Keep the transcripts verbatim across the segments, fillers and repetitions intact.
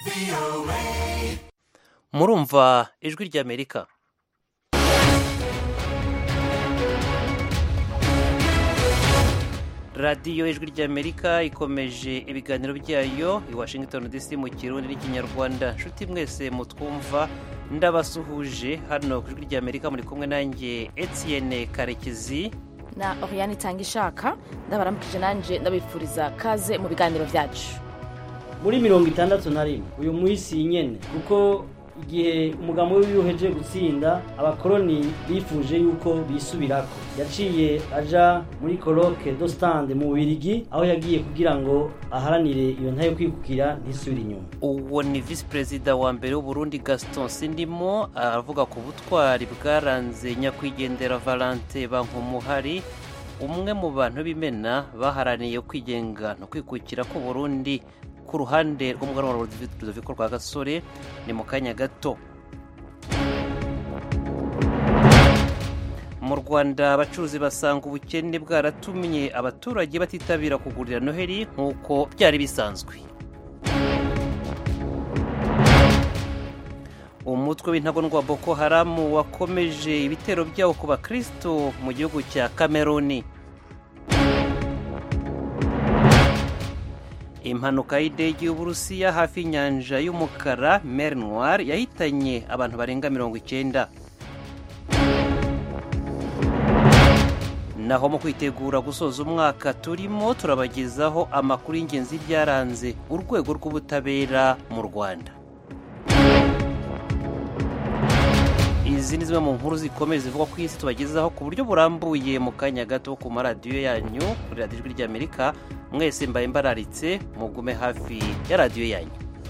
murumva ijwi ry'Amerika. radiyo ijwi ry'Amerika ikomeje ibiganiro byayo i Washington D C mu Kirundi n'Ikinyarwanda. Nshuti mwese mutwumva ndabasuhuje hano ku ijwi ry'Amerika, muri kumwe nanjye Etienne Karekezi na Oriane Tangishaka. Ndabaramukije nanje ndabifuriza kaze mu biganiro byacu. Muri mirongo itandatu na rimwe uyu mwisi nyene, kuko igihe umugabo w'iyuheje gutsinda abakoroni bifuje yuko bisubirako, yaciye aja muri Coloque d'Ostende mu Bubiligi, aho yagiye kugira ngo aharanire iyo ntayo kwikukira ntisubire inyuma. Uwo ni Vice President wa mbere w'u Burundi Gaston Sindimo aravuga ku butwari bwaranze nyakwigendera Valentin Bankumuhari, umwe mu bantu b'imena baharaniye kwigenga no kwikukira ku Burundi ku ruhande rw'umuganwa wa Rudoviko Rwagasore. Ni mu kanya gato. Mu Rwanda abacuruzi basanga ubukene bwaratumye abaturage batitabira kugurira Noheli nk'uko byari bisanzwe. Umutwe w'intagondwa wa Boko Haram wakomeje ibitero byawo ku bakristo mu gihugu cya Cameroon. Impanuka y'indege y'Uburusiya hafi y'inyanja y'umukara Mer Noire yahitanye abantu barenga mirongo icyenda. Naho mu kwitegura gusoza umwaka turimo turabagezaho amakuru y'ingenzi byaranze urwego rw'ubutabera mu Rwanda. Izi ni zimwe mu nkuru zikomeye zivuga ku isi tubagezaho ku buryo burambuye mu kanya gato ku maradiyo yanyu kuri radiyo ijwi ry'Amerika. Mwese mbaye mbararitse mugume hafi ya radiyo yanyu.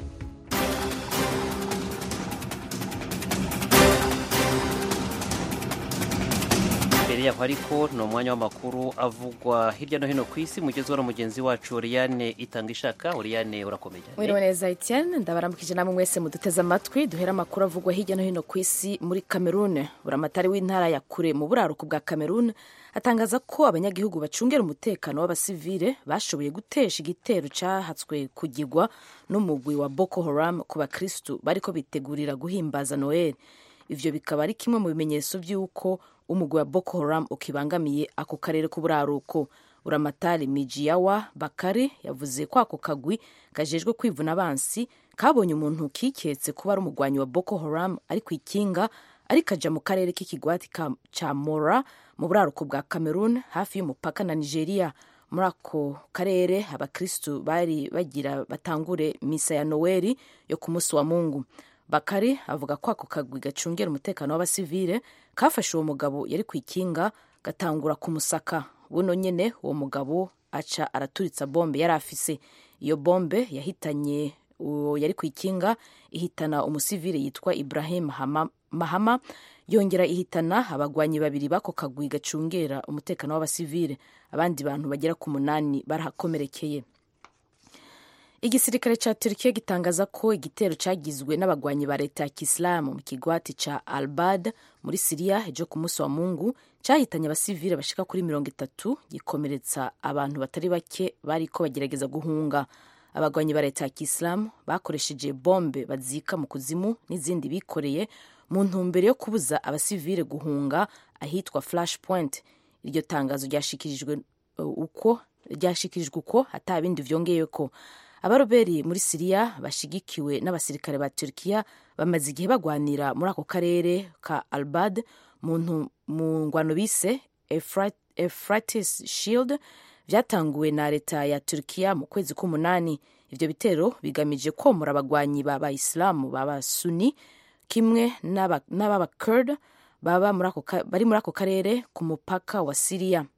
Mbere yaho ariko ni umwanya w'amakuru avugwa hirya no hino ku isi, mugezweho na mugenzi wacu Oriane Itangishaka. Oriane, urakomeye? Mwiriwe neza Etienne, ndabaramukije namwe mwese muduteze amatwi. Duhera amakuru avugwa hirya no hino ku isi. Muri Cameroon, buramatari w'intara ya kure mu buraruko bwa Cameroon atangaza ko abanyagihugu bacungera umutekano w'abasivile bashoboye gutesha igitero cyahatswe kugirwa n'umugwi wa Boko Haram ku bakristu bariko bitegurira guhimbaza Noel. Ivyo bikaba ari kimwe mu bimenyetso by'uko umugwi wa Boko Haram ukibangamiye ako karere k'uburaruko. Buramatari Mijiyawa Bakari yavuze ko ako kagwi kajejwe kwivuna abansi kabonye umuntu kiketse kuba ari umugwanyi wa Boko Haram ari kwikinga ari kaja mu karere k'ikigwati ca Mora mu buraruko bwa Cameroon hafi y'umupaka na Nigeria. Muri ako karere abakristu bari bagira batangure misa ya Noeli yo ku munsi wa Mungu. Bakari avuga ko ako kagwi gacungera umutekano w'abasivile kafashe uwo mugabo yari kwikinga gatangura kumusaka. Buno nyene uwo mugabo aca araturitsa bombe yari afise. Iyo bombe yahitanye uwo yari kwikinga, ihitana umusivile yitwa Ibrahim Mahama, yongera ihitana abagwanyi babiri bako kagwi gacungera umutekano w'abasivile. Abandi bantu bagera ku munani barahakomerekeye. Igisirikare ca Turkiya gitangaza ko igitero cagizwe n'abagwanyi ba leta ya Kisilamu mu kigwati ca Al-Bad muri Syria ejo ku munsi wa Mungu cahitanye abasivile bashika kuri mirongo itatu, gikomeretsa abantu batari bake bariko bagerageza guhunga. Abagwanyi ba leta ya Kisilamu bakoresheje bombe bazika mu kuzimu n'izindi bikoreye mu ntumbero yo kubuza abasivile guhunga ahitwa Flashpoint. Iryo tangazo ryashikirijwe uko ryashikirijwe uko atabindi vyongeyeko. Abaroberi muri Syria bashigikiwe n'abasirikare ba Turkiya bamaze igihe bagwanira muri ako karere ka Al-Bad mu ngwano bise Euphrates Shield, vyatanguwe na leta ya Turkiya mu kwezi k'umunani. Ivyo bitero bigamije komora abagwanyi baba Islamu baba Sunni kimwe n'ababa Kurd baba muri ako bari muri ako karere ku mupaka wa Syria.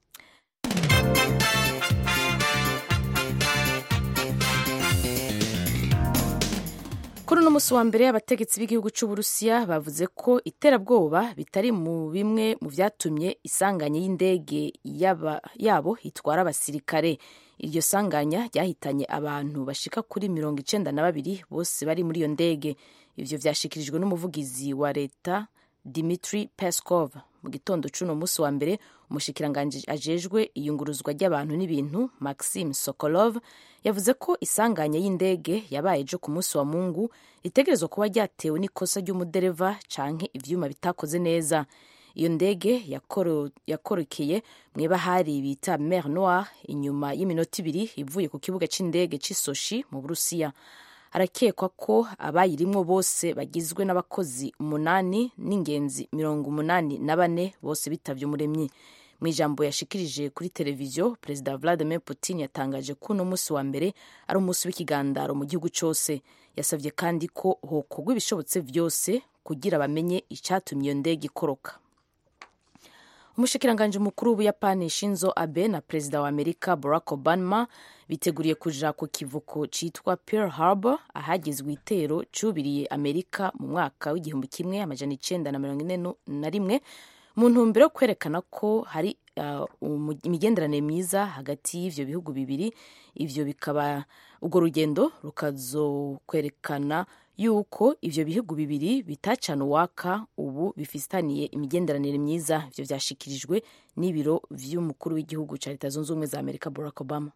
Kuri uno musi wa mbere abategetsi b'igihugu c'Uburusiya bavuze ko iterabwoba bitari mu bimwe mu vyatumye isanganya y'indege yabo itwara abasirikare. Iryo sanganya ryahitanye abantu bashika kuri mirongo icenda na babiri bose bari muri iyo ndege. Ivyo vyashikirijwe n'umuvugizi wa leta Dmitry Peskov. Mu gitondo c'uno musi wa mbere umushikiranganji ajejwe iyunguruzwa ry'abantu n'ibintu Maxim Sokolov yavuze ko isanganya y'indege yabaye ejo ku munsi wa Mungu ritegerezwa kuba ryatewe n'ikosa ry'umudereva canke ivyuma bitakoze neza. Iyo ndege yakorokeye mw'ibahari bita Mer Noire inyuma y'iminota ibiri ivuye ku kibuga c'indege c'i Sochi mu Burusiya. Harakekwa ko abayirimwo bose bagizwe n'abakozi umunani n'ingenzi mirongo umunani na bane bose bitavye umuremyi. Mu ijambo yashikirije kuri televiziyo, Perezida Vladimir Putin yatangaje ko uno musi wa mbere ari umunsi w'ikigandaro mu gihugu cose. Yasavye kandi ko hokorwa ibishobotse vyose kugira bamenye icatumye iyo ndege ikoroka. Umushikiranganji mukuru w'Ubuyapani Shinzo Abe na Perezida wa Amerika Barack Obama biteguriye kuja ku kivuko citwa Pearl Harbor ahagizwe itero cubiriye Amerika mu mwaka w'igihumbi kimwe amajana icenda na mirongo ine na rimwe mu ntumbero yo kwerekana ko hari uh, imigenderanire myiza hagati y'ivyo bihugu bibiri. Ivyo bikaba urwo rugendo rukazokwerekana yuko ivyo bihugu bibiri bitacana uwaka ubu bifitaniye imigenderanire myiza. Ivyo vyashikirijwe n'ibiro vy'umukuru w'igihugu ca Leta Zunze Ubumwe za Amerika Barack Obama.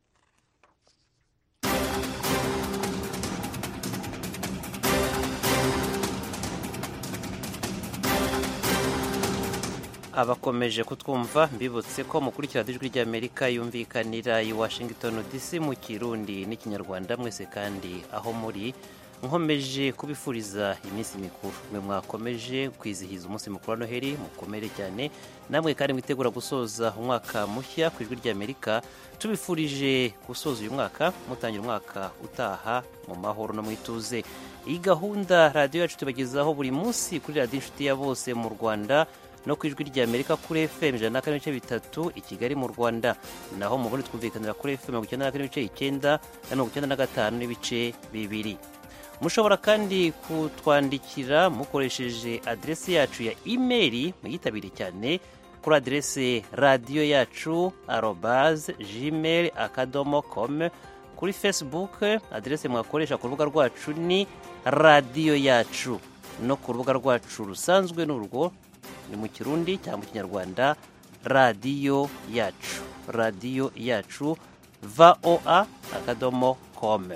abakomeje kutwumva mbibutse ko mukurikira ijwi ry'Amerika yumvikanira i Washington D C mu Kirundi n'ikinyarwanda. Mwese kandi aho muri nkomeje kubifuriza iminsi mikuru. Mwe mwakomeje kwizihiza umunsi mukuru wa Noheli mukomere cyane, namwe kandi mwitegura gusoza umwaka mushya ku ijwi ry'Amerika. Tubifurije gusoza uyu mwaka mutangira umwaka utaha mu mahoro no mwituze. Iyi gahunda radio yacu tubagezaho buri munsi kuri radio inshuti ya bose mu Rwanda no ku ijwi ry'Amerika kuri F M ijana na kane n'ibice bitatu i Kigali mu Rwanda, naho mu Burundi twumvikanira kuri F M mirongo icyenda na kane n'ibice icyenda na mirongo icyenda na gatanu n'ibice bibiri. Mushobora kandi kutwandikira mukoresheje adresi yacu ya email, muyitabire cyane kuri adresi radio yacu arobase gmail akadomo com. Kuri Facebook adresi mwakoresha ku rubuga rwacu ni radio yacu, no ku rubuga rwacu rusanzwe n'urwo ni mu Kirundi cyangwa mu Kinyarwanda radio yacu, radio yacu voa akadomo com.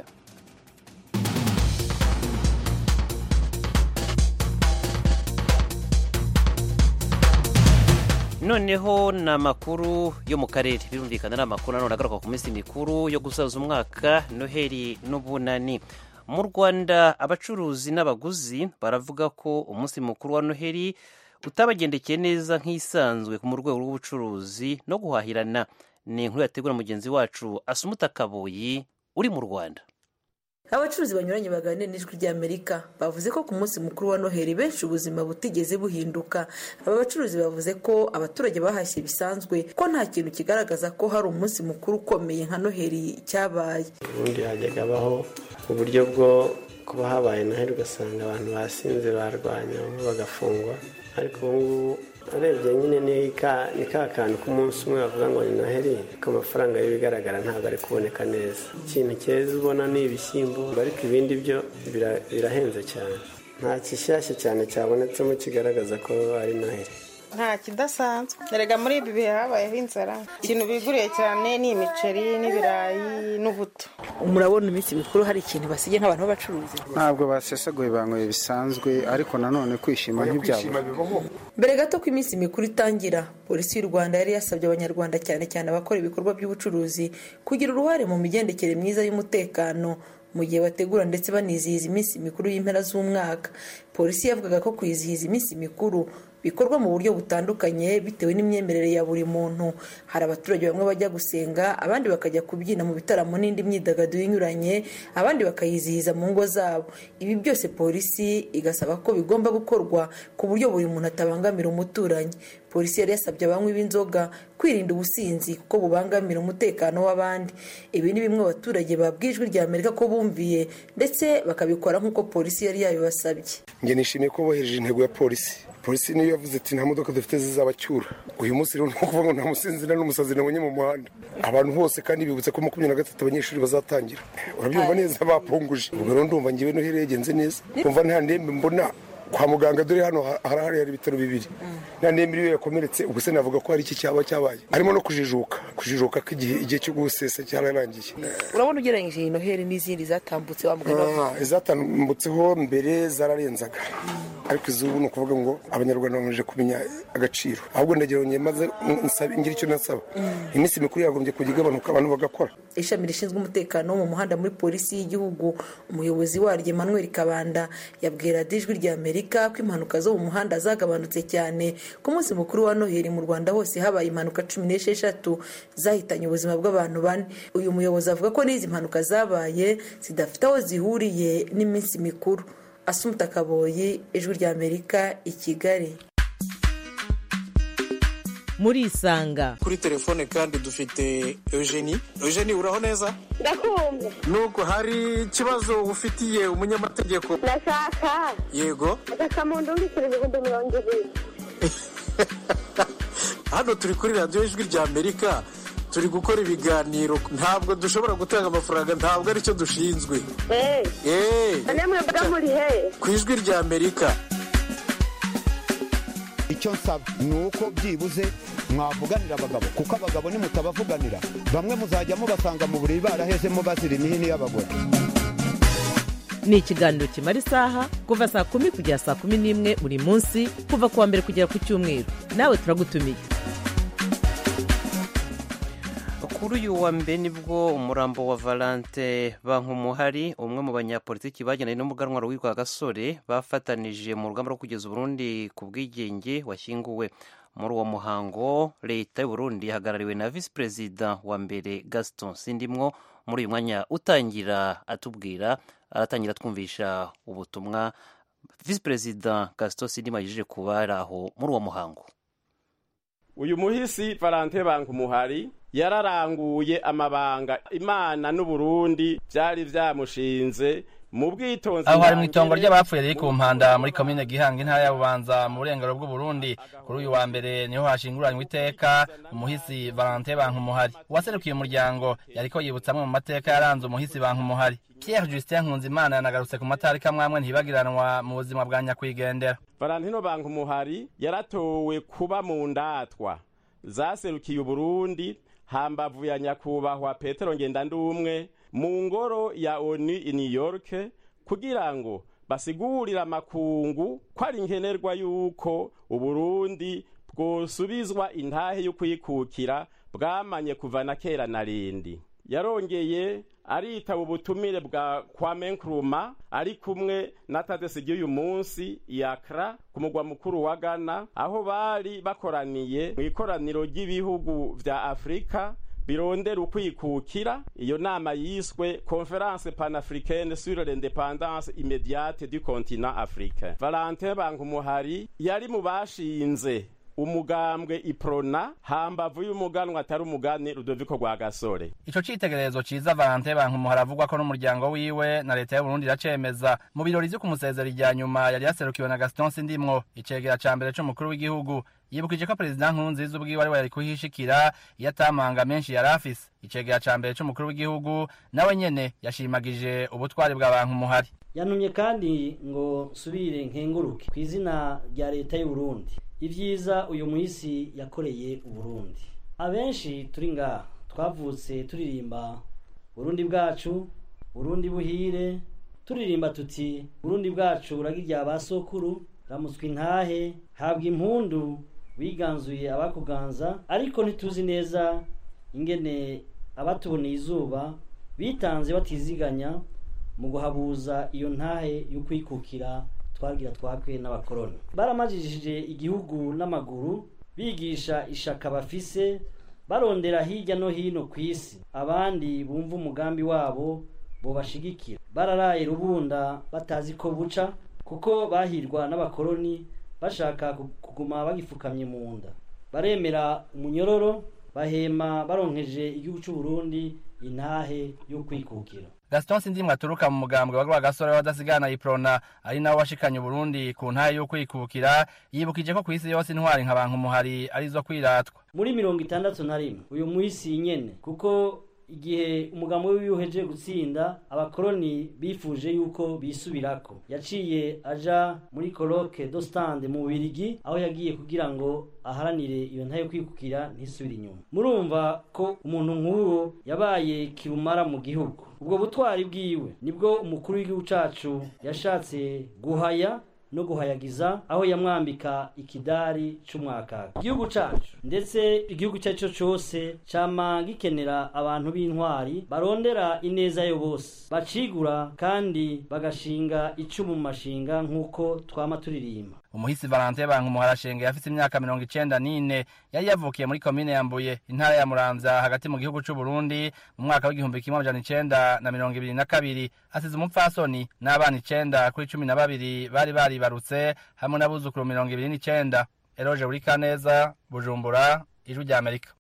Noneho na makuru yo mu karere birumvikana na makuru none agaruka ku minsi mikuru yo gusaza umwaka Noheli n'ubunani. Mu Rwanda abacuruzi n'abaguzi baravuga ko umunsi mukuru wa Noheli utabagendekeye neza nk'isanzwe ku mu rwego rw'ubucuruzi no guhahirana. Ni inkuru yategura mugenzi wacu Asumuta Kaboyi uri mu Rwanda. Abacuruzi banyuranye baganira n'ijwi ry'Amerika bavuze ko ku munsi mukuru wa Noheli benshi ubuzima butigeze buhinduka. Aba bacuruzi bavuze ko abaturage bahashye bisanzwe, ko nta kintu kigaragaza ko hari umunsi mukuru ukomeye nka Noheli cyabaye. Ubundi hajyaga baho uburyo bwo kuba habaye Noheli ugasanga abantu basinze barwanya bagafungwa, ariko ubu urebye nyine ni ka kantu k'umunsi umwe bavuga ngo ni Noheli, ko amafaranga y'ibigaragara ntabwo ari kuboneka neza. Ikintu cyeza ubona ni ibishyimbo, ariko ibindi byo birahenze cyane. Nta kishyashya cyane cyabonetsemo kigaragaza ko ari Noheli. Nta kidasanzwe. Erega muri ibi bihe habayeho inzara. Ikintu biguriye cyane ni imiceri n'ibirayi n'ubuto. Murabona iminsi mikuru hari ikintu basigaye nk'abantu b'abacuruzi? Ntabwo basesaguye bangoye bisanzwe, ariko nanone kwishima ntibyabo. Mbere gato ko iminsi mikuru itangira, polisi y'u Rwanda yari yasabye abanyarwanda cyane cyane abakora ibikorwa by'ubucuruzi kugira uruhare mu migendekere myiza y'umutekano mu gihe bategura ndetse banizihiza iminsi mikuru y'impera z'umwaka. Polisi yavugaga ko kwizihiza iminsi mikuru bikorwa mu buryo butandukanye bitewe n'imyemerere ya buri muntu. Hari abaturage bamwe bajya gusenga, abandi bakajya kubyina mu bitaramo n'indi myidagaduro inyuranye, abandi bakayizihiza mu ngo zabo. Ibi byose polisi igasaba ko bigomba gukorwa ku buryo buri muntu atabangamira umuturanyi. Polisi yari yasabye abanywi b'inzoga kwirinda ubusinzi kuko bubangamira umutekano w'abandi. Ibi ni bimwe abaturage babwijwe rya Amerika ko bumviye ndetse bakabikora nk'uko polisi yari yabibasabye. Nge nishimiye ko bohereje intego ya polisi. Polisi niyo yavuze ati nta modoka dufite zizabacyura. Uyu munsi rero nukuvuga ngo nta musinzira n'umusazi nabonye mu muhanda. Abantu bose kandi bibutse ko makumyabiri na gatatu abanyeshuri bazatangira. Urabyumva neza bapunguje. Ubwo rero ndumva ngiwe Noheli yagenze neza. Umva nta ndembe mbona kwa muganga dore hano harahari hari ibitaro bibiri na nemiriwe yakomeretse ubwo se navuga ko hari iki cyaba cyabaye harimo no kujijuka kujijuka k'igihe igihe cyo gusesa cyararangiye. Urabona ugereranyije iyi Noheli n'izindi zatambutse wa muganga? Ah, izatambutseho mbere zararenzaga ariko izubu ni ukuvuga ngo abanyarwanda bamaze kumenya agaciro ahubwo ndagira ngo maze nsaba ngira icyo nasaba iminsi mikuru yagombye kujya igabanuka abantu bagakora. Ishami rishinzwe umutekano mu muhanda muri polisi y'igihugu umuyobozi waryo Emmanuel Kabanda yabwira Ijwi rya Amerika ko impanuka zo mu muhanda zagabanutse cyane ku munsi mukuru wa Noheli mu Rwanda hose habaye impanuka cumi n'esheshatu zahitanye ubuzima bw'abantu bane. Uyu muyobozi avuga ko n'izi mpanuka zabaye zidafite aho zihuriye n'iminsi mikuru. Asumta Kaboyi, Ijwi rya Amerika, i Kigali. Muri Isanga kuri telefone kandi dufite Eugenie. Eugenie uraho neza? Ndakumva. Nuko hari ikibazo ufitiye umunyamategeko? Ndashaka. Yego. Ndashaka mu ndungikire ibihumbi mirongo ibiri. Hano turi kuri radiyo Ijwi rya Amerika turi gukora ibiganiro ntabwo dushobora gutanga amafaranga ntabwo aricyo dushinzwe. Eh. Eh. Namwe muri he? Ku Ijwi rya Amerika. Icyo nsaba ni uko byibuze mwavuganira abagabo kuko abagabo nimutabavuganira bamwe muzajya mubasanga mu buriri barahezemo bazira imihini y'abagore. Ni ikiganiro kimara isaha kuva saa kumi kugera saa kumi n'imwe buri munsi kuva kuwa mbere kugera ku cyumweru. Nawe turagutumiye. Kuri uyu wa mbere nibwo umurambo wa Valante Bankumuhari umwe mu banyapolitiki bagenanye n'umuganwa witwa Gasore bafatanije mu rugamba rwo kugeza Burundi ku bwigenge washyinguwe. Muri uwo muhango leta y'u Burundi ihagarariwe na Vice President wa mbere Gaston Sindimwo. Muri uyu mwanya utangira atubwira aratangira twumvisha ubutumwa Vice President Gaston Sindimwo yaje kubara aho muri uwo muhango. Uyu muhisi Valante Bankumuhari yararanguye amabanga Imana n'u Burundi byari byamushinze mu bwitonzi. Aho hari mu itongo ry'abapfuye riri ku mpanda muri komine Gihanga intara ya Bubanza mu burengero bw'u Burundi. Kuri uyu wa mbere niho hashinguranywe iteka umuhisi Valante Bankumuhari. Uwaserukiye umuryango yariko yibutsa amwe mu mateka yaranze umuhisi Bankumuhari. Pierre Justin Nkunzimana yanagarutse ku matarika mwamwe ntibagiranwa mu buzima bwa nyakwigendera. Valentino Bankumuhari yaratowe kuba mu ndatwa zaserukiye u Burundi hambavu ya nyakubahwa Petero Ngendandumwe mu ngoro ya ONU i New York kugira ngo basigurira makungu ko ari nkenerwa yuko u Burundi bwosubizwa intahe yo kwikukira bwamanye kuva na kera na rindi. Yarongeye aritaba ubutumire bwa Kwame Nkrumah ari kumwe na Tadesse y'uyu munsi yakra ku mugwa mukuru wa Ghana aho bari bakoraniye mu ikoraniro ry'ibihugu vya Afrika birondera ukwikukira. Iyo nama yiswe Conference Panafricaine sur l'indépendance immédiate du continent africain. Valentin Bankumuhari yari mu bashinze umugambwe Iprona hambavu y'umuganwa atari umugani Rudoviko rwa Gasore. Ico citegerezo ciza Valante Bankumuhari avugwa ko n'umuryango wiwe na leta y'u Burundi iracemeza. Mu birori vyo kumusezera irya nyuma yari yaserukiwe na Gaston Sindimwo icegera ca mbere c'umukuru w'igihugu. Yibukije ko President Nkurunziza ubwiwe ari we yari kuhishikira yatamanga menshi yari afise. Icegera ca mbere c'umukuru w'igihugu nawe nyene yashimagije ubutwari bwa Bankumuhari. Yanumye kandi ngo subire nkenguruke kw'izina rya leta y'u Burundi ivyiza uyu muhisi yakoreye u Burundi. Abenshi turi ngaha twavutse turirimba Burundi bwacu, Burundi buhire, turirimba tuti Burundi bwacu uragirya basokuru, ramutswe intahe, habwa impundu, wiganzuye abakuganza, ariko ntituzi neza ingene abatuboneye izuba bitanze batiziganya mu guhabuza iyo ntahe yo kwikukira twagira twakwe n'abakoroni. Baramajijije igihugu n'amaguru bigisha ishaka bafise barondera hirya no hino kw'isi abandi bumva umugambi wabo bo bashigikira. Bararaye rubunda batazi ko buca kuko bahirwa n'abakoroni bashaka kuguma bagifukamye mu nda. Baremera umunyororo bahema baronkeje igihugu cy'u Burundi intahe yo kwikukira. Gaston Sindimwo aturuka mu mugambwe wa Rwagasore wadasigana Iprona ari nawo washikanye u Burundi ku ntahe yo kwikukira. Yibukije ko kw'isi yose intwari nka Bankumuhari arizo kwiratwa. Muri mirongo itandatu na rimwe uyu muhisi nyene kuko igihe umugambi wiwe uhejeje gutsinda abakoroni bifuje yuko bisubirako yaciye aja muri Colloque do Stand mu Bubiligi aho yagiye kugira ngo aharanire iyo ntayo kwikukira ntisubire inyuma. Murumva ko umuntu nk'uwo yabaye kirumara mu gihugu. Ubwo butwari bwiwe nibwo umukuru w'igihugu cacu yashatse guhaya no guhayagiza aho yamwambika ikidari c'umwaka. Igihugu cacu ndetse igihugu cyacu cyose cama gikenera abantu b'intwari barondera ineza yo bose bacigura kandi bagashinga icumu mu mashinga nk'uko twama turirimba. Umuhisi Valentin Bankumuharashenge yafite imyaka mirongo icenda n'ine yari yavukiye muri komine ya Mbuye intara ya Muramvya hagati mu gihugu c'u Burundi mu mwaka w'igihumbi kimwe amajana icenda na mirongo ibiri na kabiri. Asize umupfasoni n'abana icenda kuri cumi na babiri bari baribarutse hamwe n'abuzukuru mirongo ibiri n'icenda. Eroge Burikaneza, Bujumbura, Ijwi rya Amerika.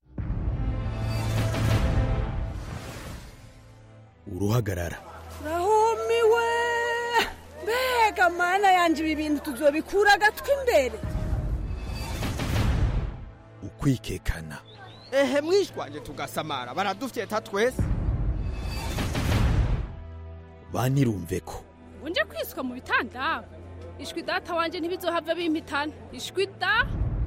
Uruhagarara rahumiwe mbega mana yanje ibi bintu tuzobikura gatwe imbere. ukwikekana ehe mwishwanje tugasamara baradufyeta twese banirumve ko unje kwiswa mu bitanda ishwi data wanje ntibizohava bimpitana ishwi da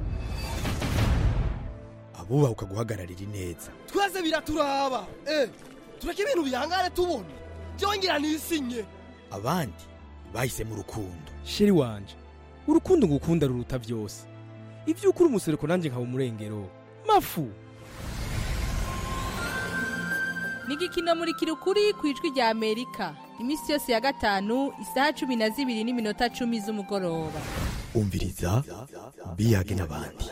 abubaha ukaguhagararira ineza twese biraturaba eh tureke ibintu bihangane tubone byongera nisinye abandi bahise mu rukundo. Sheri wanje urukundo ngukunda ruruta byose ivyo ukuri umusereko nanje nkaba umurengero mafu Nigikino muri kirukuri kwijwi rya Amerika imisi yose ya gatanu isaha cumi na zibiri n'iminota cumi z'umugoroba. Umviriza biyage n'abandi.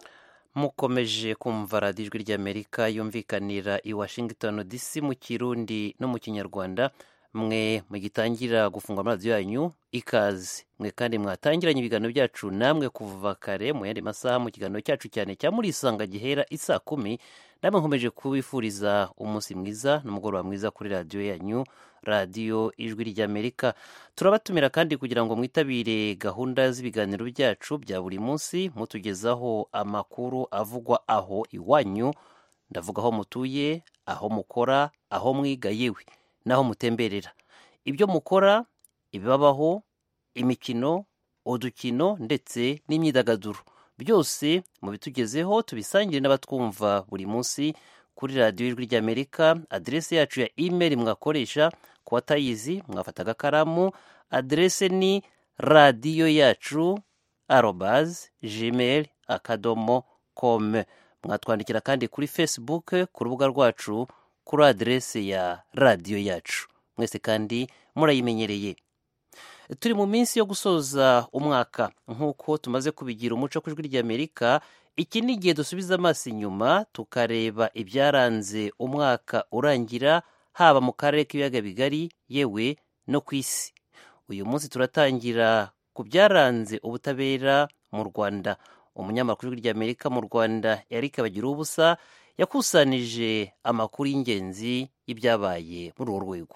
Mukomeje kumva radiyo ijwi ry'Amerika yumvikanira i Washington D C mu Kirundi no mu Kinyarwanda. Mwe mugitangira gufungwa radio yanyu ikaze mwe kandi mwatangiranye ibiganiro byacu namwe kuva kare mu yandi masaha mu kiganiro cyacu cyane cya muri isanga gihera isa kumi. Namwe nkomeje kubifuriza umunsi mwiza n'umugoroba mwiza kuri radio yanyu radio ijwi ry'Amerika. Turabatumira kandi kugira ngo mwitabire gahunda z'ibiganiro byacu bya buri munsi mutugezaho amakuru avugwa aho iwanyu, ndavuga aho mutuye, aho mukora, aho mwiga yewe naho mutemberera. Ibyo mukora, ibibabaho, imikino, udukino ndetse n'imyidagaduro byose mubitugezeho tubisangire n'abatwumva buri munsi kuri radio ijwi ry'Amerika. Adresse yacu ya email mwakoresha ku batayizi mwafata agakaramu, adresse ni radio yacu arobase gmail akadomo com. Mwatwandikira kandi kuri Facebook ku rubuga rwacu kuri adresse ya radio yacu. Mwese kandi murayimenyereye. Turi mu minsi yo gusoza umwaka nk'uko tumaze kubigira umuco ku ijwi ry'Amerika. Iki ni igihe dusubiza amaso inyuma tukareba ibyaranze umwaka urangira haba mu karere k'ibiyaga bigari yewe no ku isi. Uyu munsi turatangira ku byaranze ubutabera mu Rwanda. Umunyamakuru w'ijwi ry'Amerika mu Rwanda Eric Bagiruwubusa yakusanije amakuru y'ingenzi y'ibyabaye muri uwo rwego.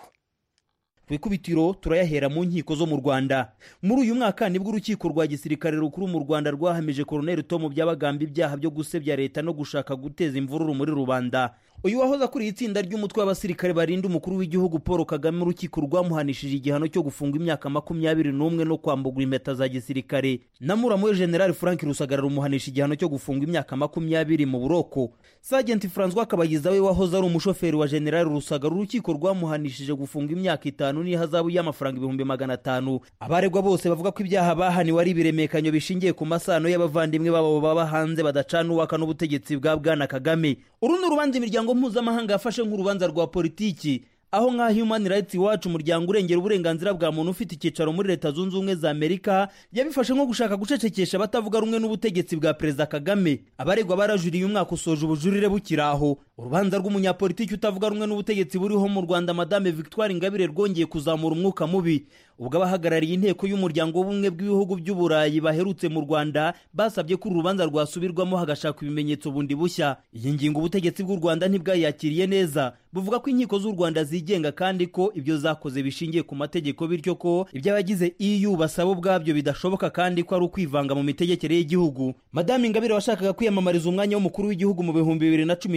Kwikubitiro turayahera mu nkiko zo mu Rwanda. Muri uyu mwaka nibwo urukiko rwa gisirikare rukuru mu Rwanda rwahamije Colonel Tom Byabagamba ibyaha byo gusebya leta no gushaka guteza imvururu muri rubanda. Uyu wahoza kuri itsinda ry'umutwe w'abasirikare barinda umukuru w'igihugu Paul Kagame urukiko rwamuhanishije igihano cyo gufunga imyaka makumyabiri n'umwe no kwambugwa impeta za gisirikare. Namuramu General Frank Rusagara rumuhanisha igihano cyo gufunga imyaka makumyabiri mu buroko. Sergeant François Kabayiza we wahoza ari umushoferi wa General Rusagara urukiko rwamuhanishije gufunga imyaka itanu n'ihazabu y'amafaranga ibihumbi magana atanu. Abaregwa bose bavuga ko ibyaha bahaniwe ari biremekanyo bishingiye ku masano y'abavandimwe babo baba hanze badacana uwaka n'ubutegetsi bwa Bwana Kagame. Uru ni urubanza imiryango mpuzamahanga yafashe nk'urubanza rwa politiki, aho nka Human Rights Watch umuryango urengera uburenganzira bwa muntu ufite icyicaro muri Leta Zunze Ubumwe za Amerika yabifashe nko gushaka gucecekesha batavuga rumwe n'ubutegetsi bwa Perezida Kagame. Abaregwa barajuriye umwaka usoje ubujurire bukiraho. Urubanza rw'umunyapolitiki utavuga rumwe n'ubutegetsi buriho mu Rwanda Madame Victoire Ingabire rwongeye kuzamura umwuka mubi. Ubwo abahagarariye inteko y'umuryango w'ubumwe bw'ibihugu by'Uburayi baherutse mu Rwanda basabye ko urubanza rwasubirwamo hagashaka ibimenyetso bundi bushya. Iyi ngingo ubutegetsi bw'u Rwanda ntibwayakiriye neza, buvuga ko inkiko z'u Rwanda zigenga kandi ko ibyo zakoze bishingiye ku mategeko, bityo ko iby'abagize E U basaba ubwabyo bidashoboka kandi ko ari ukwivanga mu mitegekere y'igihugu. Madame Ingabire washakaga kwiyamamariza umwanya w'umukuru w'igihugu mu bihumbi bibiri na cumi ntibikunde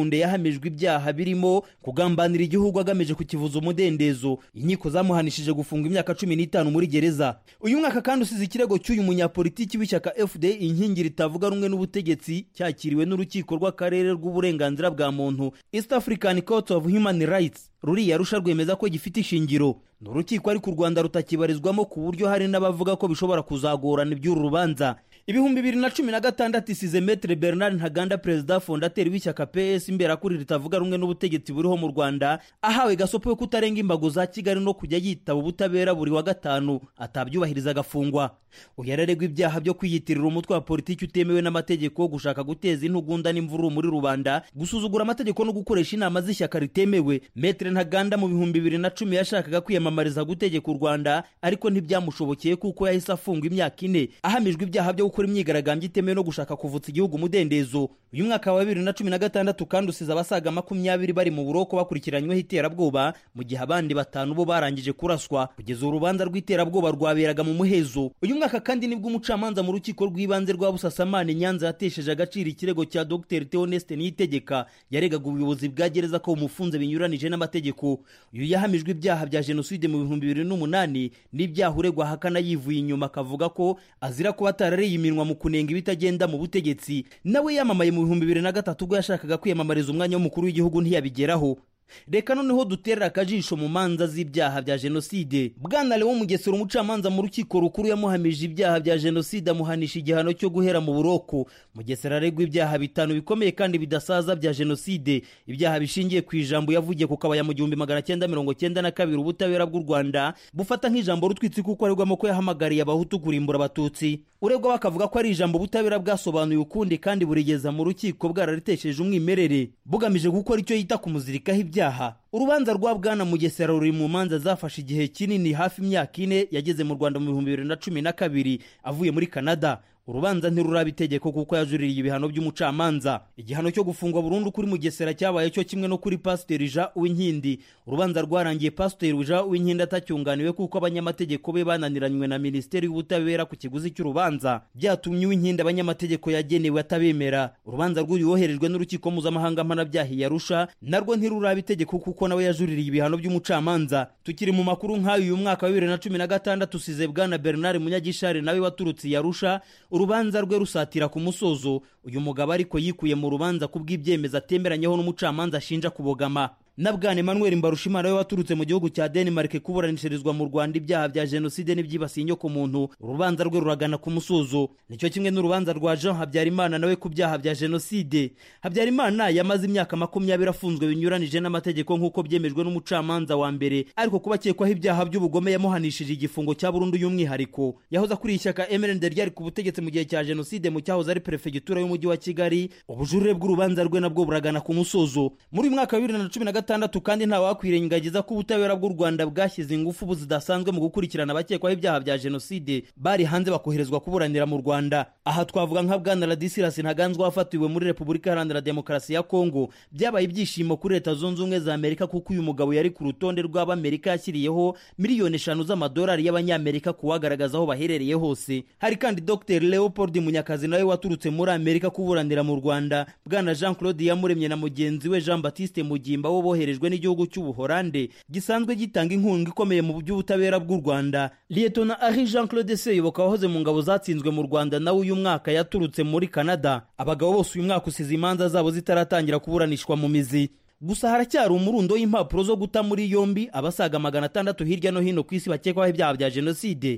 Yaounde yahamijwe ibyaha birimo kugambanira igihugu agamije kukivuza umudendezo. Inkiko zamuhanishije gufunga imyaka cumi n'itanu muri gereza. Uyu mwaka kandi usize ikirego cy'uyu munyapolitiki w'ishyaka F D inkingi ritavuga rumwe n'ubutegetsi cyakiriwe n'urukiko rw'akarere rw'uburenganzira bwa muntu East African Court of Human Rights. Ruriya rusha rwemeza ko gifite ishingiro. N'urukiko ariko u Rwanda rutakibarizwamo ku buryo hari n'abavuga ko bishobora kuzagorana iby'uru rubanza. Ibihumbi bibiri na cumi na gatandatu isize Maître Bernard Ntaganda, perezida fondateur w'ishyaka P S imberakuri ritavuga rumwe n'ubutegetsi buriho mu Rwanda, ahawe gasopo yo kutarenga imbago za Kigali no kujya yitaba ubutabera buri wa gatanu atabyubahiriza agafungwa. Uyareregwa ibyaha byo kwiyitirira umutwe wa politiki utemewe n'amategeko, gushaka guteza intugunda n'imvururu muri rubanda, gusuzugura amategeko no gukoresha inama z'ishyaka ritemewe. Maître Ntaganda mu bihumbi bibiri na cumi yashakaga kwiyamamariza gutegeka u Rwanda ariko ntibyamushobokeye kuko yahise afungwa imyaka ine ahamijwe ibyaha byo gukora imyigaragambyo itemewe no gushaka kuvutsa igihugu umudendezo. Uyu mwaka wa bibiri na cumi na gatandatu kandi usize abasaga makumyabiri bari mu buroko bakurikiranyweho iterabwoba, mu gihe abandi batanu bo barangije kuraswa. Kugeza urubanza rw'iterabwoba rwaberaga mu muhezo. Uyu mwaka kandi nibwo umucamanza mu rukiko rw'ibanze rwa Busasamane Nyanza yatesheje agaciro ikirego cya Dr Theoneste Niyitegeka yaregaga ubuyobozi bwa gereza ko umufunze binyuranije n'amategeko. Uyu yahamijwe ibyaha bya jenoside mu bihumbi bibiri n'umunani n'ibyaha uregwa hakana yivuye inyuma akavuga ko azira kuba atarariye iminwa mu kunenga ibitagenda mu butegetsi. Nawe yamamaye mu bihumbi bibiri na gatatu ubwo yashakaga kwiyamamariza umwanya w'umukuru w'igihugu ntiyabigeraho. Reka noneho duterera akajisho mu manza z'ibyaha bya jenoside. Bwana Leon Mugesera umucamanza mu rukiko rukuru yamuhamije ibyaha bya jenoside amuhanisha igihano cyo guhera mu buroko. Mugesera aregwa ibyaha bitanu bikomeye kandi bidasaza bya jenoside. Ibyaha bishingiye ku ijambo yavugiye ku kabaya mu gihumbi magana cyenda mirongo cyenda na kabiri ubutabera bw'u Rwanda bufata nk'ijambo rutwitsi kuko aregwamo ko yahamagariye abahutu kurimbura abatutsi. Uregwa bakavuga ko ari ijambo ubutabera bwasobanuye ukundi kandi burigeza mu rukiko bwararitesheje umwimerere bugamije gukora icyo yita kumuzirikaho ibyaha. Urubanza rwa Bwana Mugesera ruri mu manza zafashe igihe kinini hafi imyaka ine. Yageze mu Rwanda mu bihumbi bibiri na cumi na kabiri avuye muri Canada. Urubanza ntiruraba itegeko kuko yajuririye ibihano by'umucamanza. Igihano cyo gufungwa burundu kuri Mugesera cyabaye cyo kimwe no kuri Pasteur Jean Uwinkindi. Urubanza rwarangiye Pasteur Jean Uwinkindi atacyunganiwe kuko abanyamategeko be bananiranywe na Minisiteri y'Ubutabera ku kiguzi cy'urubanza. Byatumye Uwinkindi abanyamategeko yagenewe atabemera. Urubanza rw'uyu woherejwe n'urukiko mpuzamahanga mpanabyaha yarusha narwo ntiruraba itegeko kuko nawe yajuririye ibihano by'umucamanza. Tukiri mu makuru nk'ayo uyu mwaka wa bibiri na cumi na gatandatu usize Bwana Bernard Munyagishari nawe waturutse yarusha. Urubanza rwe rusatira ku musozo. Uyu mugabo ariko yikuye mu rubanza kubw'ibyemezo atemeranyeho n'umucamanza ashinja kubogama. Na Bwana Emmanuel Mbarushimana we waturutse mu gihugu cya Denmark kuburanishirizwa mu Rwanda ibyaha bya jenoside n'ibyibasiye inyoko muntu. Urubanza rwe ruragana ku musozo. Nicyo kimwe n'urubanza rwa Jean Habyarimana nawe ku byaha bya jenoside. Habyarimana yamaze imyaka makumyabiri afunzwe binyuranije n'amategeko nk'uko byemejwe n'umucamanza wa mbere, ariko kuba akekwaho ibyaha by'ubugome yamuhanishije igifungo cya burundu y'umwihariko. Yahoze akuriye ishyaka M N D ryari ku butegetsi mu gihe cya jenoside mu cyahoze ari prefegitura y'umujyi wa Kigali. Ubujurire bw'urubanza rwe nabwo buragana ku musozo. Muri uyu mwaka wa bibiri na cumi na gatandatu kandi nta wakwirengagiza ko ubutabera bw'u Rwanda bwashyize ingufu buzidasanzwe mu gukurikirana abakekwaho ibyaha bya jenoside bari hanze bakoherezwa kuburanira mu Rwanda. Aha twavuga nka Bwana Ladislas Ntaganzwa wafatiwe muri Repubulika Iharanira Demokarasi ya Kongo. Byabaye ibyishimo kuri Leta Zunze Ubumwe za Amerika kuko uyu mugabo yari ku rutonde rw'Amerika yashyiriyeho miliyoni eshanu z'amadolari y'abanyamerika kuwagaragaza aho baherereye hose. Hari kandi Dr Leopold Munyakazi nawe waturutse muri Amerika kuburanira mu Rwanda. Bwana Jean Claude Yamuremye na mugenzi we Jean Baptiste Mugimba wo boherejwe n'igihugu cy'Ubuholande gisanzwe gitanga inkunga ikomeye mu by'ubutabera bw'u Rwanda. Lieutenant Henri Jean Claude Seyoboka wahoze mu ngabo zatsinzwe mu Rwanda nawe uyu mwaka yaturutse muri Canada. Abagabo bose uyu mwaka usize imanza zabo zitaratangira kuburanishwa mu mizi. Gusa haracyari umurundo w'impapuro zo guta muri yombi abasaga magana atandatu hirya no hino ku isi bakekwaho ibyaha bya jenoside.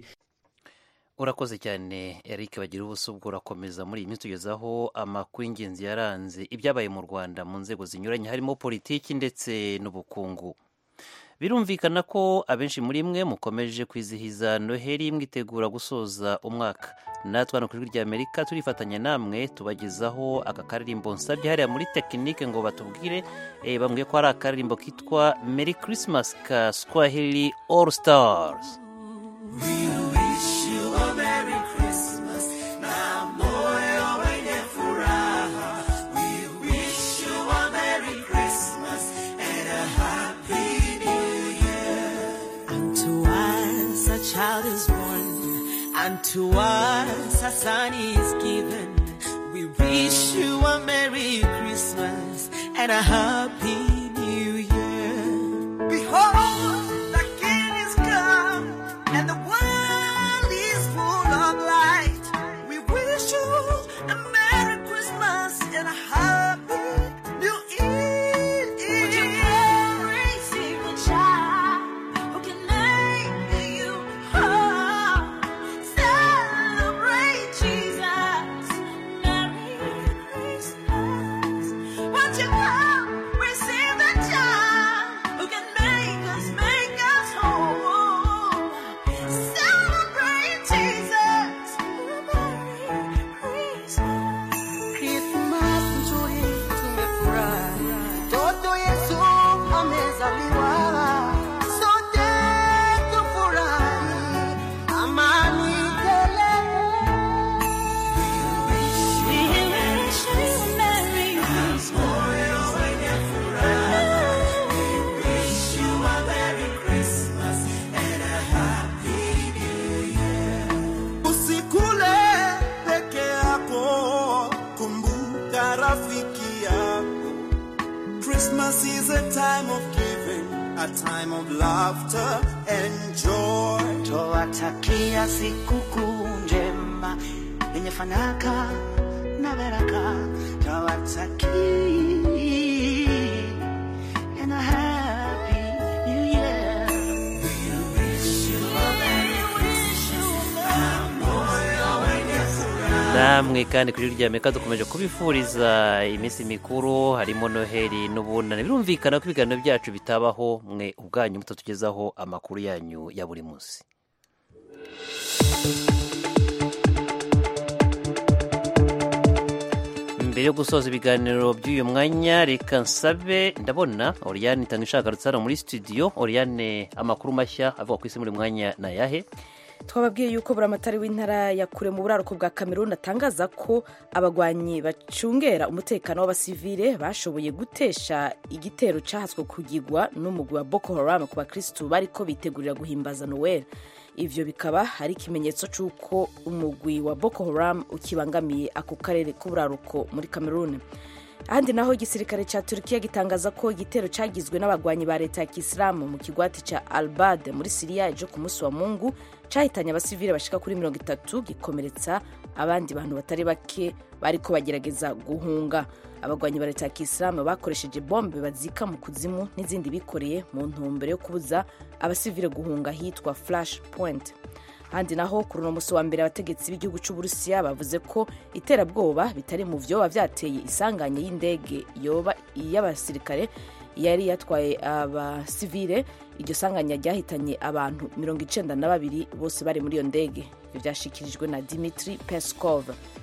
Urakoze cyane Eric bagira ubusubwo urakomeza muri iyi minsi tugezaho amakuru y'ingenzi yaranze ibyabaye mu Rwanda mu nzego zinyuranye harimo politiki ndetse n'ubukungu. Birumvikana ko abenshi muri mwe mukomeje kwizihiza Noheli mwitegura gusoza umwaka. Natwe hano ku Ijwi ry'Amerika turifatanya namwe tubagezaho aka karirimbo nsabye hariya muri tekinike ngo batubwire eh, bambwiye ko ari akaririmbo kitwa Merry Christmas ka Swahili All Stars. Child is born, and to us a son is given. We wish you a Merry Christmas and and a happy new year. Behold, the King is come, and the world is full of light. We wish you a Merry Christmas and a happy new year. Would you marry a child who can make you whole? Celebrate Jesus. Merry Christmas. Won't you come receive the child who can make us, make us whole? Celebrate Jesus. Merry Christmas. Christmas nzuri tumefurahi, mtoto Yesu amezaliwa, sote tufurahi, amani tele. We wish you a Merry Christmas. We wish you a Merry Christmas and a Happy New Year. Usikule peke yako, kumbuka rafiki yako. Christmas is a time of giving, a time of laughter and joy. Tuwatakia sikukuu njema yenye fanaka na baraka. Tuwatakia and a happy new year. We wish you a Merry Christmas. Moyo wenye furaha. namwe kandi kuri rya Amerika dukomeje kubifuriza iminsi mikuru harimo Noheli n'ubunane. Birumvikana ko ibiganiro byacu bitabaho mwe ubwanyu mutatugezaho amakuru yanyu ya buri munsi. Mbere yo gusoza ibiganiro by'uyu mwanya reka nsabe ndabona Oriane Itangishaka rutsara muri studio. Oriane, amakuru mashya avuga ku isi muri mwanya na yahe? twababwiye yuko buramatari w'intara ya kure mu buraruko bwa Cameroon atangaza ko abagwanyi bacungera umutekano w'abasivile bashoboye gutesha igitero cyahatswe kugigwa n'umugwi wa Boko Haram ku bakristu bariko bitegurira guhimbaza Noel. Ivyo bikaba hari ikimenyetso cy'uko umugwi wa Boko Haram ukibangamiye ako karere k'uburaruko muri Cameroon. Ahandi naho igisirikare ca Turkiya gitangaza ko igitero cagizwe n'abagwanyi ba leta ya Kisilamu mu kigwati ca Al-Bad muri Syria ejo ku munsi wa Mungu cahitanye abasivile bashika kuri mirongo itatu gikomeretsa abandi bantu batari bake bariko bagerageza guhunga. Abagwanyi ba leta ya Kisilamu bakoresheje bombe bazika mu kuzimu n'izindi bikoreye mu ntumbero yo kubuza abasivile guhunga hitwa Flash Point. Handi naho kuri uno musi wa mbere abategetsi b'igihugu cy'u Burusiya bavuze ko iterabwoba bitari mu vyoba vyateye isanganye y'indege yoba y'abasirikare yari yatwaye abasivile. Iryo sanganya ryahitanye abantu mirongo icenda na babiri bose bari muri iyo ndege. Ivyo vyashikirijwe na Dmitry Peskov.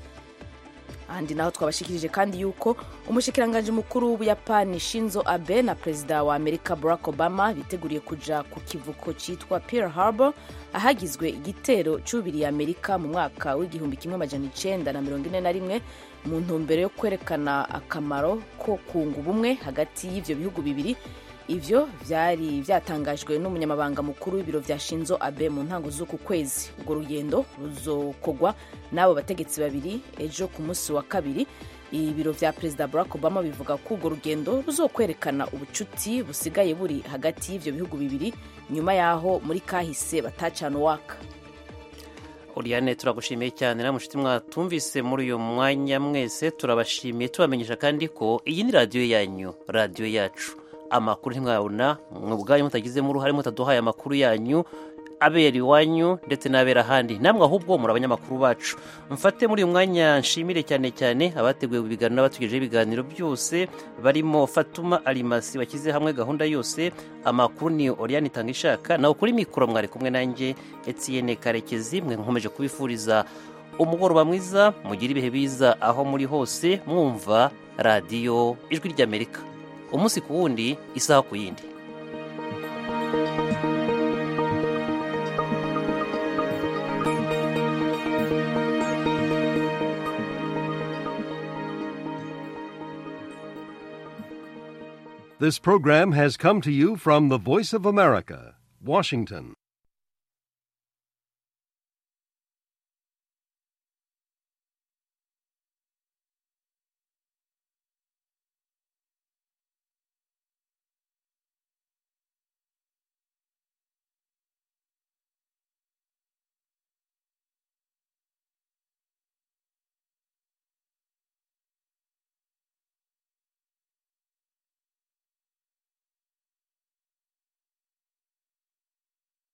Handi naho twabashikirije kandi yuko umushikiranganje mukuru w'Ubuyapani Shinzo Abe na Perezida wa Amerika Barack Obama biteguriye kuja ku kivuko citwa Pearl Harbor ahagizwe igitero cyubiriye Amerika mu mwaka w'igihumbi kimwe amajana icenda na mirongo ine na rimwe mu ntumbero yo kwerekana akamaro ko kunga ubumwe hagati y'ivyo bihugu bibiri. Ivyo vyari vyatangajwe n'umunyamabanga mukuru w'ibiro vya Shinzo Abe mu ntango z'uku kwezi. Ubwo rugendo ruzokogwa n'abo bategetsi babiri ejo ku munsi wa kabiri. Ibiro vya Perezida Barack Obama bivuga ko urwo rugendo ruzokwerekana ubucuti busigaye buri hagati y'ivyo bihugu bibiri nyuma yaho muri kahise batacana waka. Oriane, turagushimiye cyane na mushiti mwatumvise muri uyu mwanya mwese. Turabashimiye tubamenyesha kandi ko iyi ni radio yanyu, radio yacu. Amakuru ntimwabona mwubwanyu mutagizemo uruhare mutaduhaye amakuru yanyu abera iwanyu ndetse n'abera ahandi. Namwe ahubwo muri abanyamakuru bacu. Mfate muri uyu mwanya nshimire cyane cyane abateguye ibiganiro n'abatugejeje ibiganiro byose barimo Fatuma Alimasi bakize hamwe gahunda yose. Amakuru ni Oriane Itangishaka, naho kuri mikoro mwari kumwe nanjye Etienne Karekezi. Mwe nkomeje kubifuriza umugoroba mwiza, mugira ibihe biza aho muri hose mwumva radio Ijwi ry'Amerika. Umunsi ku wundi, isaha ku yindi. This program has come to you from the Voice of America, Washington.